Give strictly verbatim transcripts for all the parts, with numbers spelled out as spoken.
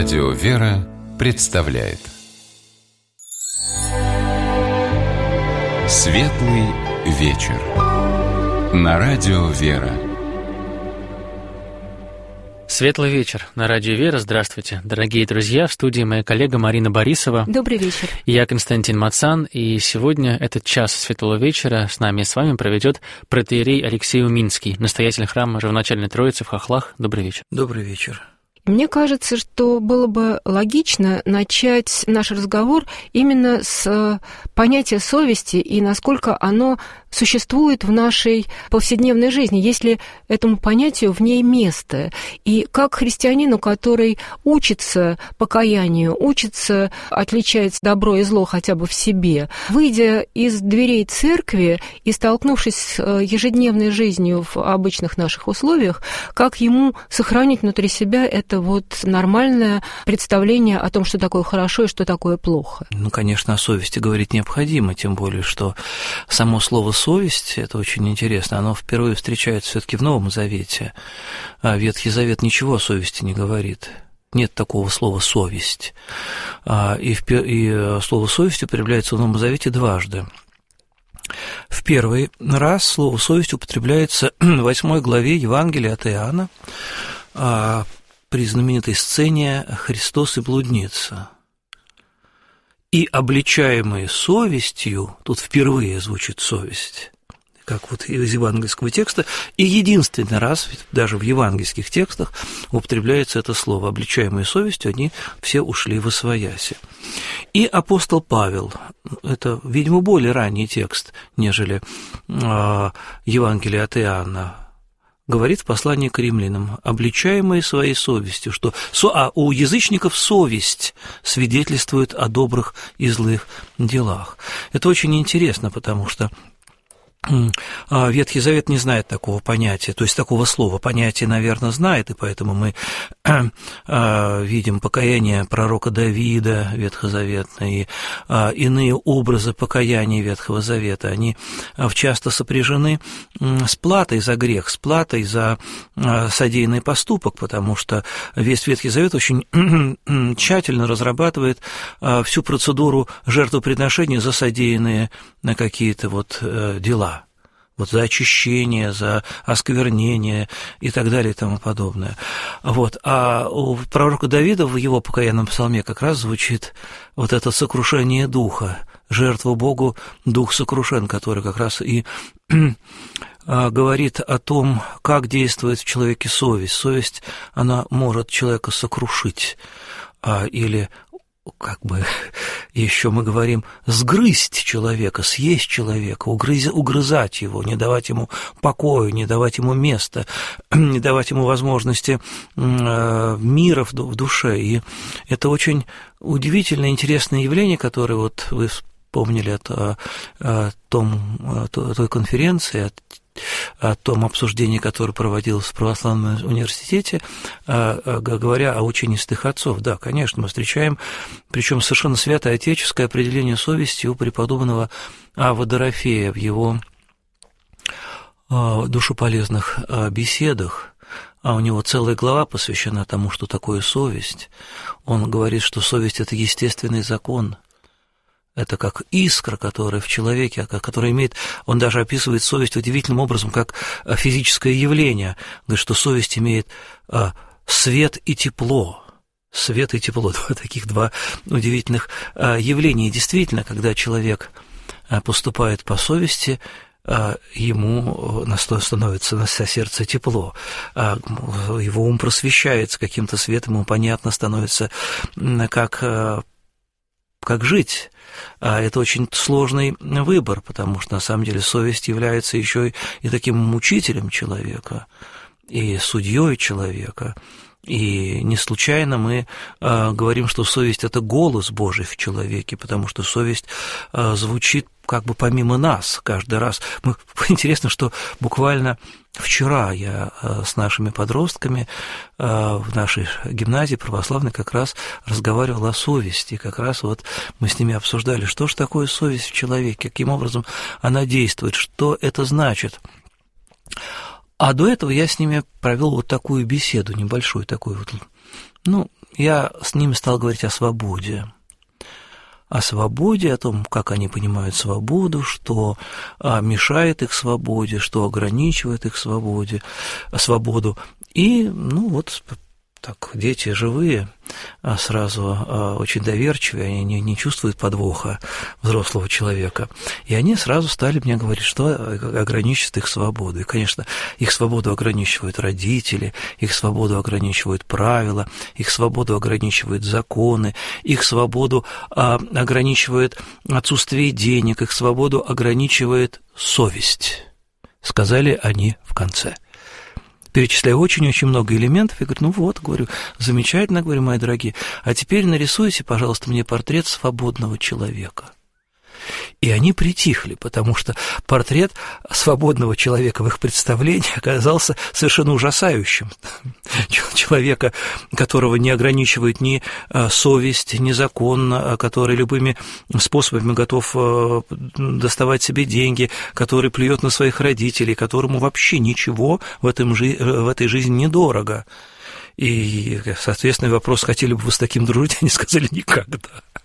Радио «Вера» представляет Светлый вечер на Радио «Вера». Светлый вечер на Радио «Вера». Здравствуйте, дорогие друзья. В студии моя коллега Марина Борисова. Добрый вечер. Я Константин Мацан. И сегодня этот час Светлого вечера с нами и с вами проведет протоиерей Алексей Уминский, настоятель храма Живоначальной Троицы в Хохлах. Добрый вечер. Добрый вечер. Мне кажется, что было бы логично начать наш разговор именно с понятия совести и насколько оно существует в нашей повседневной жизни, есть ли этому понятию в ней место. И как христианину, который учится покаянию, учится отличать добро и зло хотя бы в себе, выйдя из дверей церкви и столкнувшись с ежедневной жизнью в обычных наших условиях, как ему сохранить внутри себя это вот нормальное представление о том, что такое хорошо и что такое плохо? Ну, конечно, о совести говорить необходимо, тем более, что само слово «совесть» — это очень интересно, оно впервые встречается все-таки в Новом Завете, а Ветхий Завет ничего о совести не говорит. Нет такого слова «совесть». И, и слово «совесть» употребляется в Новом Завете дважды. В первый раз слово «совесть» употребляется в восьмой главе Евангелия от Иоанна при знаменитой сцене «Христос и блудница». И обличаемые совестью, тут впервые звучит совесть, как вот из евангельского текста, и единственный раз, даже в евангельских текстах, употребляется это слово. Обличаемые совестью, они все ушли восвояси. И апостол Павел, это, видимо, более ранний текст, нежели э, Евангелие от Иоанна, говорит в послании к римлянам: обличаемые своей совестью, что а у язычников совесть свидетельствует о добрых и злых делах. Это очень интересно, потому что Ветхий Завет не знает такого понятия, то есть такого слова. Понятие, наверное, знает, и поэтому мы видим покаяние пророка Давида ветхозаветное, и иные образы покаяния Ветхого Завета. Они часто сопряжены с платой за грех, с платой за содеянный поступок, потому что весь Ветхий Завет очень тщательно разрабатывает всю процедуру жертвоприношения за содеянные какие-то вот дела. Вот за очищение, за осквернение и так далее и тому подобное. Вот. А у пророка Давида в его покаянном псалме как раз звучит вот это сокрушение духа, жертва Богу дух сокрушен, который как раз и говорит о том, как действует в человеке совесть. Совесть, она может человека сокрушить или, как бы еще мы говорим, сгрызть человека, съесть человека, угрыз, угрызать его, не давать ему покоя, не давать ему места, не давать ему возможности мира в душе. И это очень удивительное, интересное явление, которое вот вы вспомнили от, от том, той конференции, от о том обсуждении, которое проводилось в Православном университете, говоря о ученистых отцов. Да, конечно, мы встречаем, причем совершенно святоотеческое определение совести у преподобного Авва Дорофея в его душеполезных беседах. А у него целая глава посвящена тому, что такое совесть. Он говорит, что совесть – это естественный закон. Это как искра, которая в человеке, которая имеет, он даже описывает совесть удивительным образом, как физическое явление. Говорит, что совесть имеет свет и тепло. Свет и тепло, таких два удивительных явления. И действительно, когда человек поступает по совести, ему становится на сердце тепло, его ум просвещается каким-то светом, ему понятно становится, как, как жить. Это очень сложный выбор, потому что, на самом деле, совесть является еще и таким мучителем человека, и судьей человека. И не случайно мы говорим, что совесть – это голос Божий в человеке, потому что совесть звучит как бы помимо нас каждый раз. Мы, интересно, что буквально вчера я с нашими подростками в нашей гимназии православной как раз разговаривал о совести, как раз вот мы с ними обсуждали, что же такое совесть в человеке, каким образом она действует, что это значит. А до этого я с ними провел вот такую беседу, небольшую такую вот, ну, я с ними стал говорить о свободе. О свободе, о том, как они понимают свободу, что мешает их свободе, что ограничивает их свободе, свободу. И, ну вот, так, дети живые, сразу очень доверчивые, они не, не чувствуют подвоха взрослого человека. И они сразу стали мне говорить, что ограничивает их свободу. И, конечно, их свободу ограничивают родители, их свободу ограничивают правила, их свободу ограничивают законы, их свободу а, ограничивает отсутствие денег, их свободу ограничивает совесть, сказали они в конце. Перечисляю очень-очень много элементов, и говорю, ну вот, говорю, замечательно, говорю, мои дорогие, а теперь нарисуйте, пожалуйста, мне портрет свободного человека. И они притихли, потому что портрет свободного человека в их представлении оказался совершенно ужасающим. Человека, которого не ограничивает ни совесть, ни закон, который любыми способами готов доставать себе деньги, который плюет на своих родителей, которому вообще ничего в, этом, в этой жизни недорого. И, соответственно, вопрос, хотели бы вы с таким дружить, они сказали никогда.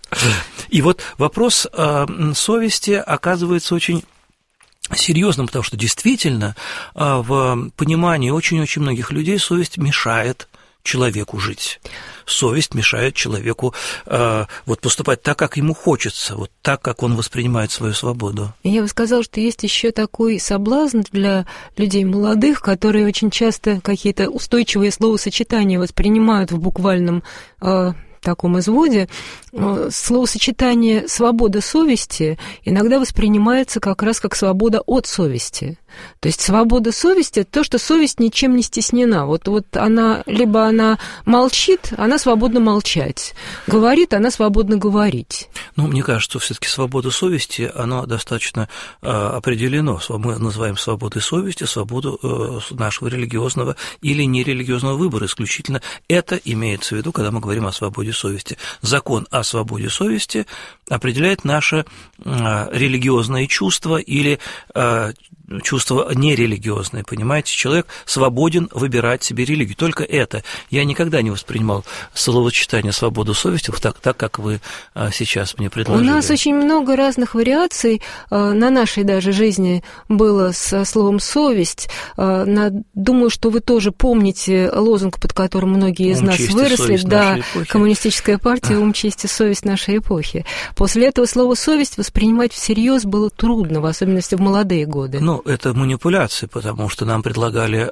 И вот вопрос э, совести оказывается очень серьезным, потому что действительно э, в понимании очень-очень многих людей совесть мешает человеку жить. Совесть мешает человеку э, вот поступать так, как ему хочется, вот так, как он воспринимает свою свободу. Я бы сказала, что есть еще такой соблазн для людей молодых, которые очень часто какие-то устойчивые словосочетания воспринимают в буквальном э, таком изводе. Словосочетание «свобода совести» иногда воспринимается как раз как свобода от совести. То есть свобода совести – это то, что совесть ничем не стеснена. Вот, вот она, либо она молчит, она свободна молчать. Говорит, она свободна говорить. Ну, мне кажется, все-таки свобода совести, она достаточно э, определена. Мы называем свободой совести свободу э, нашего религиозного или нерелигиозного выбора исключительно. Это имеется в виду, когда мы говорим о свободе совести. Закон о свободе совести определяет наше э, религиозное чувство или э, чувство нерелигиозное, понимаете? Человек свободен выбирать себе религию. Только это. Я никогда не воспринимал словосочетание «свободу совести» так, так, как вы сейчас мне предложили. У нас очень много разных вариаций на нашей даже жизни было со словом «совесть». Думаю, что вы тоже помните лозунг, под которым многие из ум, нас честь, выросли. Да, коммунистическая партия а. «Ум, честь и совесть нашей эпохи». После этого слово «совесть» воспринимать всерьез было трудно, в особенности в молодые годы. Ну, это манипуляция, потому что нам предлагали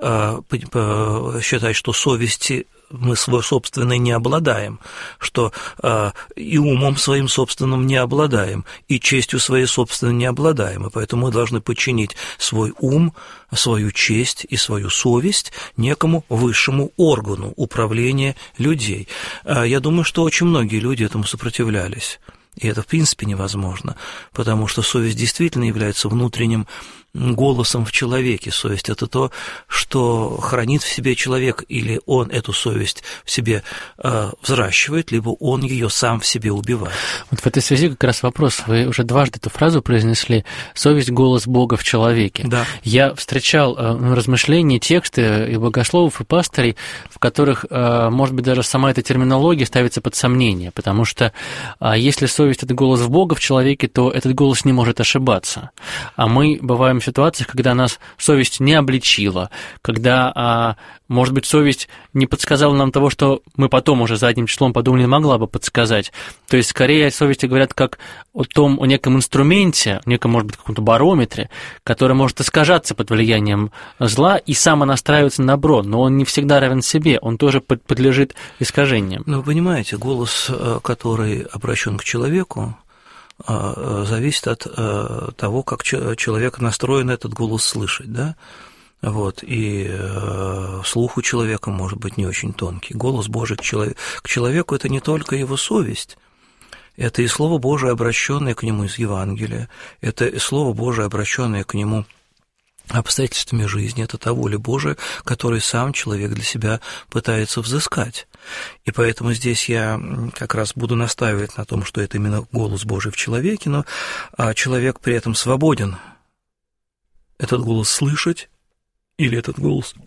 а, считать, что совести мы свой собственной не обладаем, что а, и умом своим собственным не обладаем, и честью своей собственной не обладаем, и поэтому мы должны подчинить свой ум, свою честь и свою совесть некому высшему органу управления людей. А, я думаю, что очень многие люди этому сопротивлялись. И это, в принципе, невозможно, потому что совесть действительно является внутренним голосом в человеке. Совесть – это то, что хранит в себе человек, или он эту совесть в себе э, взращивает, либо он ее сам в себе убивает. Вот в этой связи как раз вопрос. Вы уже дважды эту фразу произнесли «совесть – голос Бога в человеке». Да. Я встречал э, размышления, тексты и богословов, и пастырей, в которых, э, может быть, даже сама эта терминология ставится под сомнение, потому что э, если совесть – это голос Бога в человеке, то этот голос не может ошибаться. А мы бываем в ситуациях, когда нас совесть не обличила, когда, может быть, совесть не подсказала нам того, что мы потом уже задним числом подумали, не могла бы подсказать. То есть, скорее, о совести говорят как о том, о неком инструменте, неком, может быть, каком-то барометре, который может искажаться под влиянием зла и самонастраиваться на добро, но он не всегда равен себе, он тоже подлежит искажениям. Ну, вы понимаете, голос, который обращен к человеку, зависит от того, как человек настроен этот голос слышать, да, вот, и слух у человека может быть не очень тонкий. Голос Божий к человеку – это не только его совесть, это и Слово Божие, обращенное к нему из Евангелия, это и Слово Божие, обращенное к нему обстоятельствами жизни, это та воля Божия, которую сам человек для себя пытается взыскать. И поэтому здесь я как раз буду настаивать на том, что это именно голос Божий в человеке, но человек при этом свободен этот голос слышать или этот голос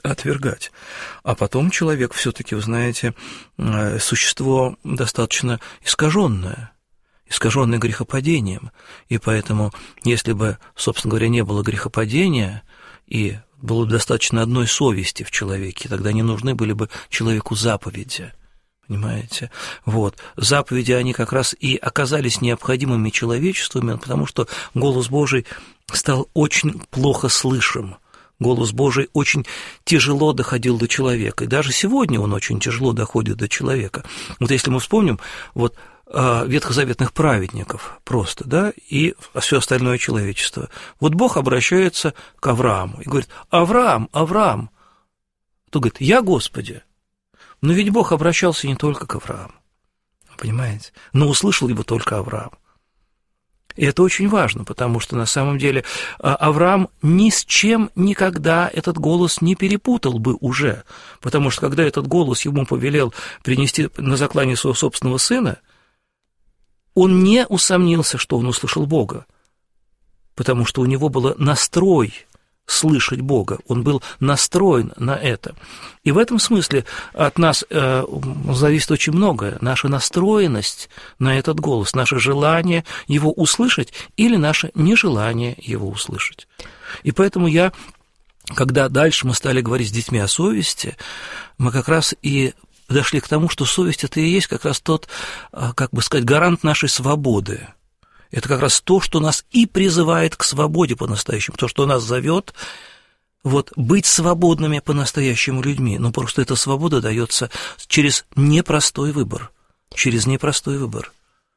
отвергать. А потом человек все-таки, вы знаете, существо достаточно искаженное, искаженное грехопадением. И поэтому, если бы, собственно говоря, не было грехопадения, и было бы достаточно одной совести в человеке, тогда не нужны были бы человеку заповеди. Понимаете? Вот. Заповеди, они как раз и оказались необходимыми человечеству, именно потому что голос Божий стал очень плохо слышим. Голос Божий очень тяжело доходил до человека, и даже сегодня он очень тяжело доходит до человека. Вот если мы вспомним вот, ветхозаветных праведников просто, да, и все остальное человечество. Вот Бог обращается к Аврааму и говорит: «Авраам, Авраам!» То говорит: «Я, Господи!» Но ведь Бог обращался не только к Аврааму, понимаете, но услышал его только Авраам. И это очень важно, потому что на самом деле Авраам ни с чем никогда этот голос не перепутал бы уже, потому что когда этот голос ему повелел принести на заклание своего собственного сына, он не усомнился, что он услышал Бога, потому что у него был настрой слышать Бога, он был настроен на это. И в этом смысле от нас э, зависит очень многое, наша настроенность на этот голос, наше желание его услышать или наше нежелание его услышать. И поэтому я, когда дальше мы стали говорить с детьми о совести, мы как раз и дошли к тому, что совесть – это и есть как раз тот, как бы сказать, гарант нашей свободы. Это как раз то, что нас и призывает к свободе по-настоящему, то, что нас зовет вот, быть свободными по-настоящему людьми. Но просто эта свобода дается через непростой выбор, через непростой выбор.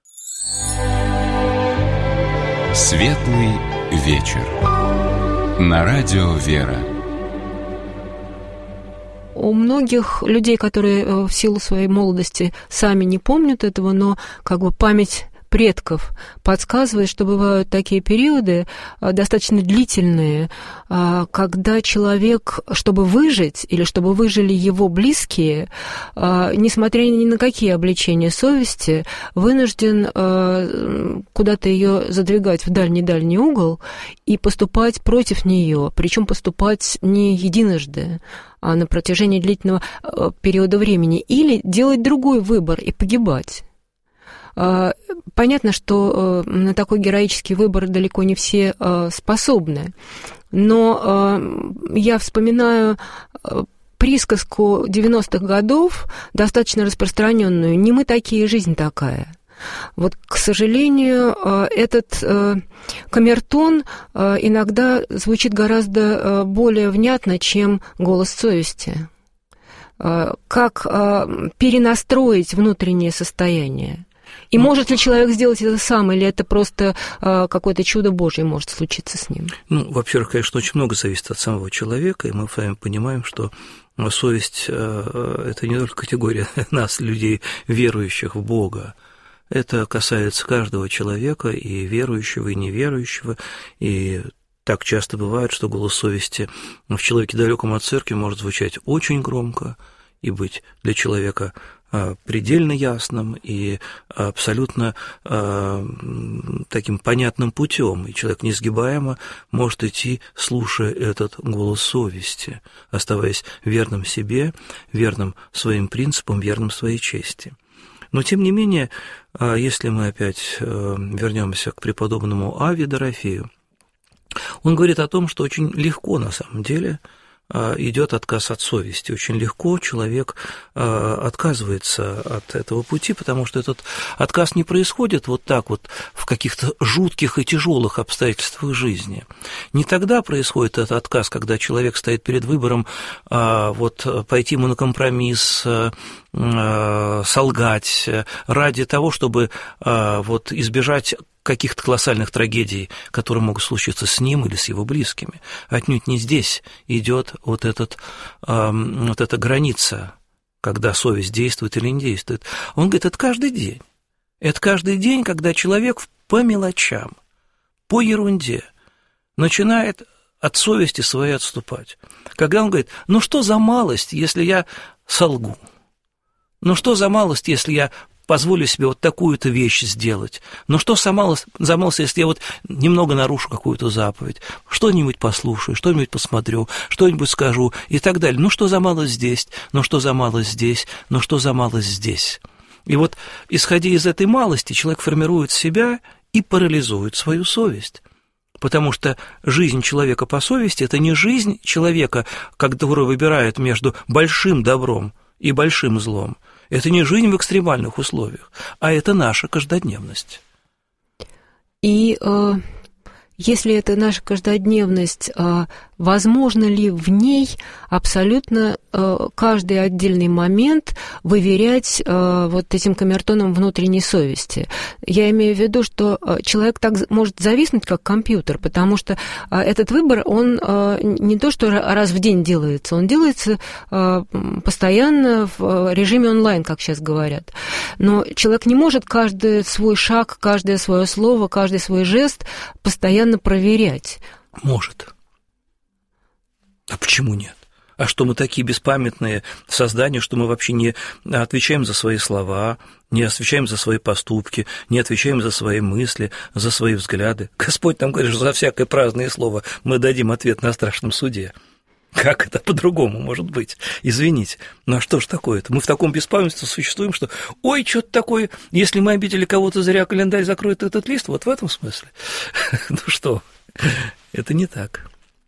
Светлый вечер. На радио «Вера». У многих людей, которые в силу своей молодости сами не помнят этого, но как бы память предков подсказывает, что бывают такие периоды достаточно длительные, когда человек, чтобы выжить или чтобы выжили его близкие, несмотря ни на какие обличения совести, вынужден куда-то ее задвигать в дальний-дальний угол и поступать против нее, причем поступать не единожды, а на протяжении длительного периода времени, или делать другой выбор и погибать. Понятно, что на такой героический выбор далеко не все способны, но я вспоминаю присказку девяностых годов, достаточно распространенную: «Не мы такие, жизнь такая». Вот, к сожалению, этот камертон иногда звучит гораздо более внятно, чем голос совести. Как перенастроить внутреннее состояние? И может ли человек сделать это сам, или это просто какое-то чудо Божье может случиться с ним? Ну, во-первых, конечно, очень много зависит от самого человека, и мы с вами понимаем, что совесть – это не только категория нас, людей, верующих в Бога. Это касается каждого человека, и верующего, и неверующего, и так часто бывает, что голос совести в человеке, далеком от церкви, может звучать очень громко и быть для человека предельно ясным и абсолютно таким понятным путем, и человек несгибаемо может идти, слушая этот голос совести, оставаясь верным себе, верным своим принципам, верным своей чести. Но, тем не менее, если мы опять вернемся к преподобному Аве Дорофею, он говорит о том, что очень легко, на самом деле, идет отказ от совести. Очень легко человек отказывается от этого пути, потому что этот отказ не происходит вот так вот в каких-то жутких и тяжелых обстоятельствах жизни. Не тогда происходит этот отказ, когда человек стоит перед выбором вот, пойти ему на компромисс, солгать ради того, чтобы вот, избежать каких-то колоссальных трагедий, которые могут случиться с ним или с его близкими. Отнюдь не здесь идет вот, этот, э, вот эта граница, когда совесть действует или не действует. Он говорит, это каждый день. Это каждый день, когда человек по мелочам, по ерунде начинает от совести своей отступать. Когда он говорит, ну что за малость, если я солгу? Ну что за малость, если я позволю себе вот такую-то вещь сделать. Но что замался, если я вот немного нарушу какую-то заповедь, что-нибудь послушаю, что-нибудь посмотрю, что-нибудь скажу и так далее. Ну, что за малость здесь, ну, что за малость здесь, ну, что за малость здесь. И вот, исходя из этой малости, человек формирует себя и парализует свою совесть. Потому что жизнь человека по совести – это не жизнь человека, который выбирает между большим добром и большим злом. Это не жизнь в экстремальных условиях, а это наша каждодневность. И э, если это наша каждодневность, э, возможно ли в ней абсолютно э, каждый отдельный момент выверять э, вот этим камертоном внутренней совести? Я имею в виду, что человек так может зависнуть, как компьютер, потому что э, этот выбор, он э, не то, что раз в день делается, он делается э, постоянно в режиме онлайн, как сейчас говорят. Но человек не может каждый свой шаг, каждое свое слово, каждый свой жест постоянно проверять. Может. А почему нет? А что мы такие беспамятные создания, что мы вообще не отвечаем за свои слова, не отвечаем за свои поступки, не отвечаем за свои мысли, за свои взгляды? Господь нам говорит, что за всякое праздное слово мы дадим ответ на страшном суде. Как это по-другому может быть? Извините. Ну а что ж такое-то? Мы в таком беспамятстве существуем, что ой, что-то такое, если мы обидели кого-то зря, календарь закроет этот лист, вот в этом смысле. Ну что, это не так.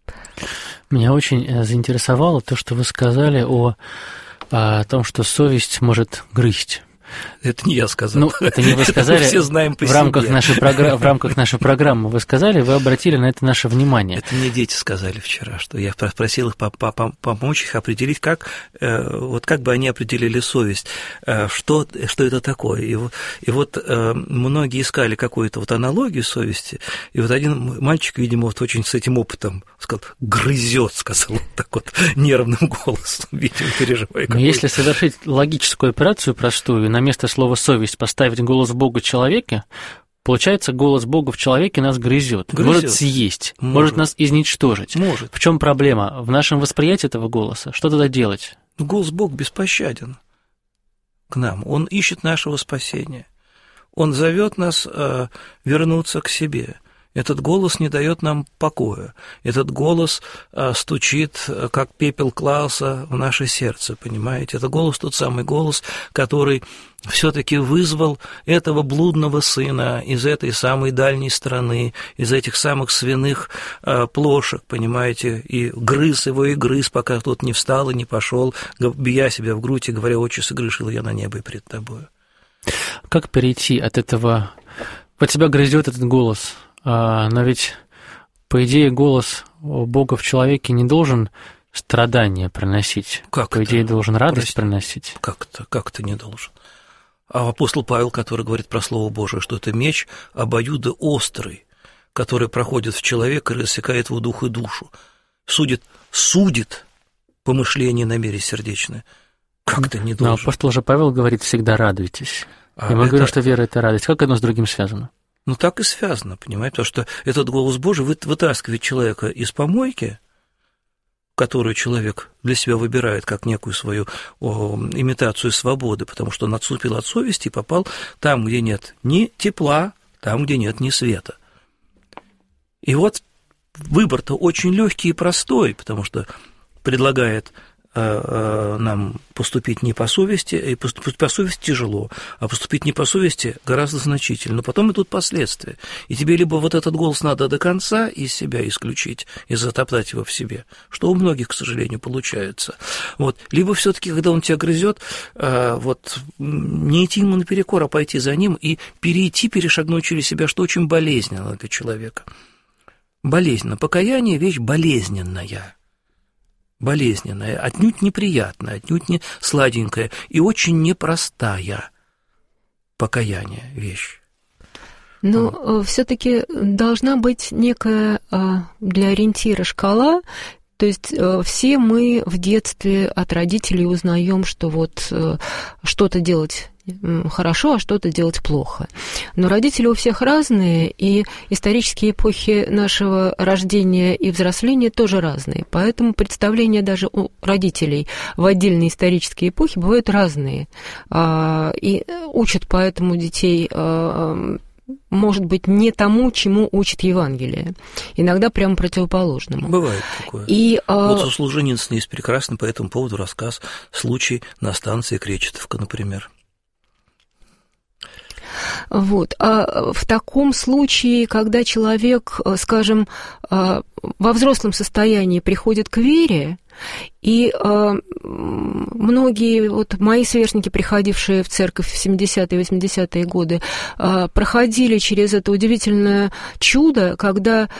Меня очень заинтересовало то, что вы сказали о, о том, что совесть может грызть. Это не я сказал. Ну, это не вы сказали. Мы все знаем по в рамках себе. Нашей програ... В рамках нашей программы вы сказали, вы обратили на это наше внимание. Это мне дети сказали вчера, что я просил их помочь их определить, как, вот как бы они определили совесть, что, что это такое. И, и вот многие искали какую-то вот аналогию совести, и вот один мальчик, видимо, вот очень с этим опытом сказал, грызет, сказал он так вот нервным голосом, видимо, переживая. Но если совершить логическую операцию простую, на место слова «совесть» поставить голос Бога в человеке, получается, голос Бога в человеке нас грызет, может съесть, может. может нас изничтожить. Может. В чем проблема? В нашем восприятии этого голоса. Что тогда делать? Голос Бога беспощаден к нам. Он ищет нашего спасения. Он зовет нас э, вернуться к себе. Этот голос не дает нам покоя. Этот голос а, стучит, как пепел Клауса, в наше сердце, понимаете? Это голос, тот самый голос, который все-таки вызвал этого блудного сына из этой самой дальней страны, из этих самых свиных а, плошек, понимаете? И грыз его, и грыз, пока тот не встал и не пошел, бия себя в грудь и говоря, «Отче, согрешил я на небо и пред тобою». Как перейти от этого... Под тебя грызет этот голос... Но ведь, по идее, голос Бога в человеке не должен страдания приносить. Как по это? идее, должен радость Прости, приносить. Как-то, как-то не должен. А апостол Павел, который говорит про Слово Божие, что это меч обоюдоострый, который проходит в человека и рассекает его дух и душу, судит, судит помышление, намерение сердечное. Как-то не должен. Но апостол же Павел говорит, всегда радуйтесь. А и мы это... говорим, что вера – это радость. Как одно с другим связано? Ну, так и связано, понимаете, потому что этот голос Божий вытаскивает человека из помойки, которую человек для себя выбирает как некую свою о, имитацию свободы, потому что он отступил от совести и попал там, где нет ни тепла, там, где нет ни света. И вот выбор-то очень легкий и простой, потому что предлагает нам поступить не по совести, и поступить по совести тяжело, а поступить не по совести гораздо значительно. Но потом идут последствия. И тебе либо вот этот голос надо до конца из себя исключить и затоптать его в себе, что у многих, к сожалению, получается. Вот. Либо все-таки, когда он тебя грызет, вот, не идти ему наперекор, а пойти за ним и перейти, перешагнуть через себя, что очень болезненно для человека. Болезненно. Покаяние – вещь болезненная. Болезненная, отнюдь неприятная, отнюдь не сладенькая и очень непростая. Покаяние – вещь. Но вот. Все-таки должна быть некая для ориентира шкала. То есть все мы в детстве от родителей узнаем, что вот что-то делать хорошо, а что-то делать плохо. Но родители у всех разные, и исторические эпохи нашего рождения и взросления тоже разные. Поэтому представления даже у родителей в отдельные исторические эпохи бывают разные. И учат поэтому детей, может быть, не тому, чему учит Евангелие. Иногда прямо противоположному. Бывает такое. И, вот у Солженицына есть прекрасный по этому поводу рассказ, случай на станции Кречетовка, например. Вот. А в таком случае, когда человек, скажем, во взрослом состоянии приходит к вере, и многие вот мои сверстники, приходившие в церковь в семидесятые и восьмидесятые годы, проходили через это удивительное чудо, когда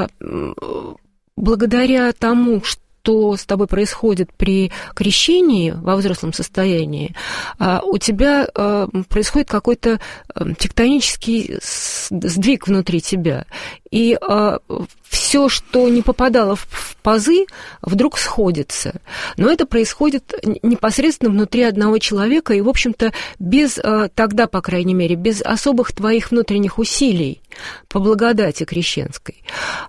благодаря тому, что что с тобой происходит при крещении во взрослом состоянии, у тебя происходит какой-то тектонический сдвиг внутри тебя. И все, что не попадало в пазы, вдруг сходится. Но это происходит непосредственно внутри одного человека и, в общем-то, без, тогда, по крайней мере, без особых твоих внутренних усилий по благодати крещенской.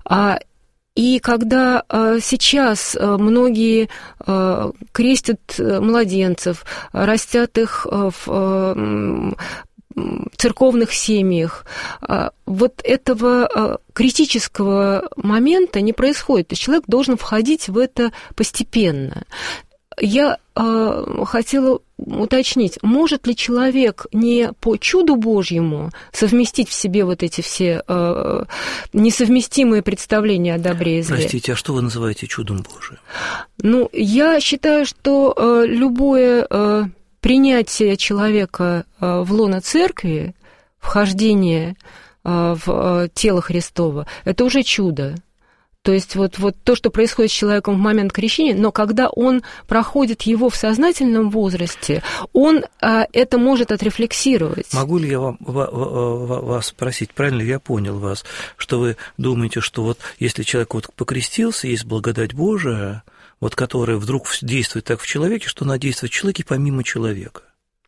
И когда э, сейчас э, многие э, крестят младенцев, растят их э, в э, церковных семьях, э, вот этого э, критического момента не происходит. То есть человек должен входить в это постепенно. Я э, хотела уточнить, может ли человек не по чуду Божьему совместить в себе вот эти все э, несовместимые представления о добре и зле? Простите, а что вы называете чудом Божиим? Ну, я считаю, что э, любое э, принятие человека э, в лоно церкви, вхождение э, в э, тело Христово, это уже чудо. То есть вот, вот то, что происходит с человеком в момент крещения, но когда он проходит его в сознательном возрасте, он а, это может отрефлексировать. Могу ли я вам, вас спросить, правильно ли я понял вас, что вы думаете, что вот если человек вот покрестился, есть благодать Божия, вот которая вдруг действует так в человеке, что она действует в человеке помимо человека?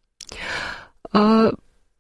А...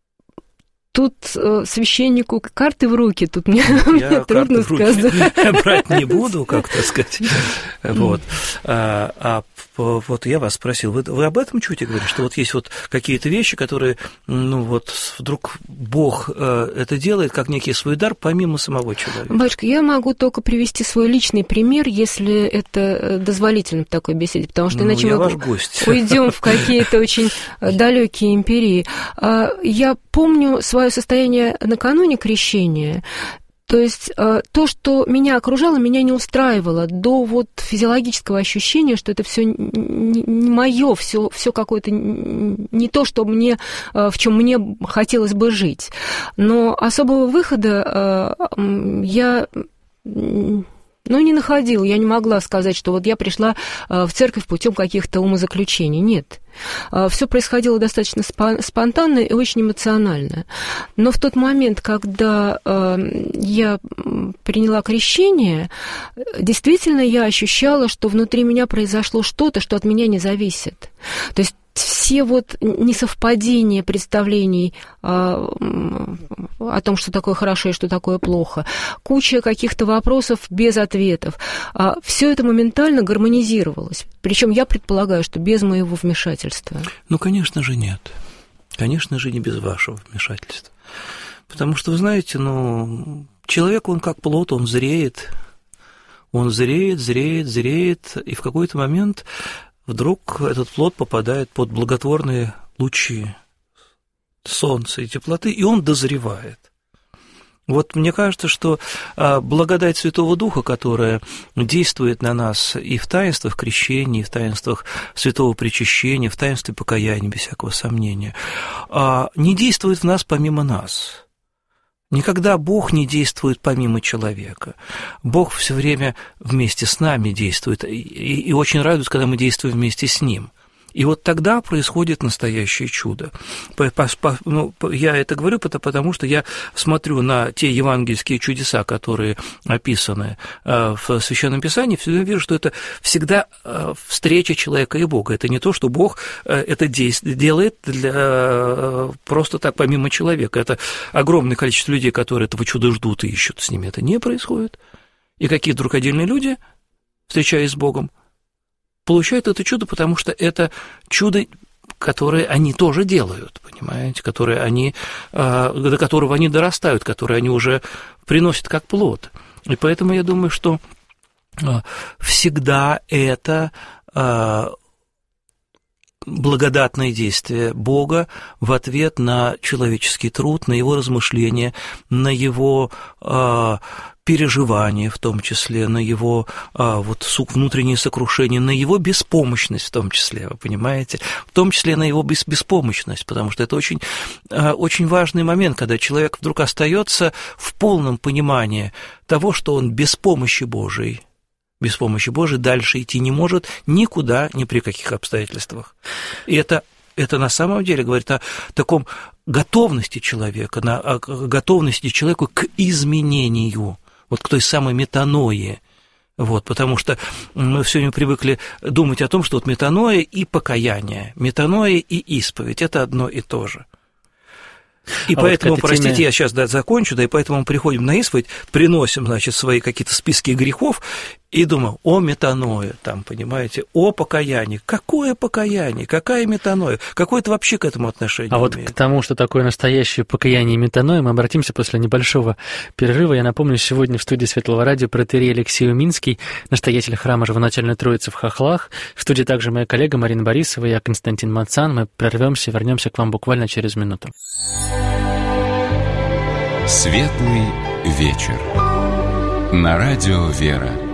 Тут э, священнику карты в руки, тут мне, мне трудно сказать. Я брать не буду, как так сказать. Вот. А, а вот я вас спросил, вы, вы об этом чуете говорите, что вот есть вот какие-то вещи, которые, ну вот вдруг Бог это делает как некий свой дар помимо самого человека? Батюшка, я могу только привести свой личный пример, если это дозволительно в такой беседе, потому что ну, иначе мы уйдем в какие-то очень далекие империи. Я помню свое состояние накануне крещения. То есть то, что меня окружало, меня не устраивало до вот физиологического ощущения, что это все не мое, все, все какое-то не то, что мне, в чем мне хотелось бы жить. Но особого выхода я ну, не находила. Я не могла сказать, что вот я пришла в церковь путем каких-то умозаключений. Нет. Все происходило достаточно спонтанно и очень эмоционально. Но в тот момент, когда я приняла крещение, действительно я ощущала, что внутри меня произошло что-то, что от меня не зависит. То есть все вот несовпадения представлений о том, что такое хорошо и что такое плохо, куча каких-то вопросов без ответов, все это моментально гармонизировалось. Причем я предполагаю, что без моего вмешательства. Ну, конечно же, нет. Конечно же, не без вашего вмешательства. Потому что, вы знаете, ну, человек, он как плод, он зреет, он зреет, зреет, зреет, и в какой-то момент вдруг этот плод попадает под благотворные лучи солнца и теплоты, и он дозревает. Вот мне кажется, что благодать Святого Духа, которая действует на нас и в таинствах крещения, и в таинствах святого причащения, в таинстве покаяния, без всякого сомнения, не действует в нас помимо нас. Никогда Бог не действует помимо человека. Бог все время вместе с нами действует, и, и очень радует, когда мы действуем вместе с Ним. И вот тогда происходит настоящее чудо. Ну, я это говорю потому, что я смотрю на те евангельские чудеса, которые описаны в Священном Писании, всегда вижу, что это всегда встреча человека и Бога. Это не то, что Бог это делает для, просто так помимо человека. Это огромное количество людей, которые этого чуда ждут и ищут. С ними это не происходит. И какие вдруг отдельные люди, встречаясь с Богом, получают это чудо, потому что это чудо, которое они тоже делают, понимаете, которое они, до которого они дорастают, которое они уже приносят как плод. И поэтому я думаю, что всегда это благодатное действие Бога в ответ на человеческий труд, на его размышления, на его переживания в том числе, на его а, вот, внутреннее сокрушение, на его беспомощность в том числе, вы понимаете, в том числе на его бес, беспомощность, потому что это очень, а, очень важный момент, когда человек вдруг остается в полном понимании того, что он без помощи Божией, без помощи Божией дальше идти не может никуда, ни при каких обстоятельствах. И это Это на самом деле говорит о таком готовности человека, о готовности человека к изменению, вот к той самой метаноии. Вот, потому что мы все время привыкли думать о том, что вот метаноия и покаяние, метаноия и исповедь – это одно и то же. И а поэтому, вот простите, теме... я сейчас да, закончу, да, и поэтому мы приходим на исповедь, приносим, значит, свои какие-то списки грехов, и думаю, о метаное, там, понимаете, о покаянии. Какое покаяние? Какая метаноя? Какое это вообще к этому отношение А вот имеет? К тому, что такое настоящее покаяние и метаноя, мы обратимся после небольшого перерыва. Я напомню, сегодня в студии Светлого радио протоиерей Алексей Уминский, настоятель храма Живоначальной Троицы в Хохлах. В студии также моя коллега Марина Борисова, я Константин Мацан. Мы прервемся, вернемся к вам буквально через минуту. Светлый вечер. На радио «Вера».